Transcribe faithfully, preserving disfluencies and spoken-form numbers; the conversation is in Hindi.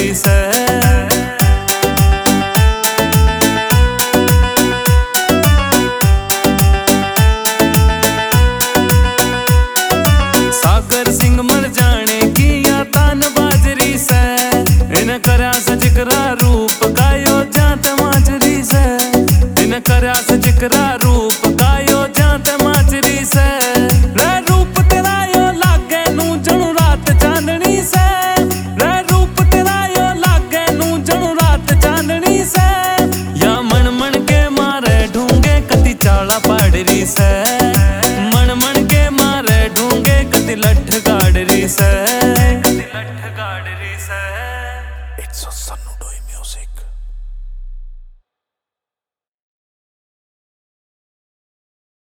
रही से। सागर सिंह मर जाने की या तान बाजरी से, इन करया से जिकरा रूप कायो जात माजरी से, इन करया से जिकरा रूप कायो जात माजरी से। रे रूप तेरा यो लागे नू जणु रात चांदनी से, रे रूप तेरा यो लागे नू जणु रात चांदनी से। या मन मन के मारे ढूंगे कति चाला पाड़री से, मन मन के मारे ढूंगे कति लठ गाड़री से, कति लठ गाड़री से।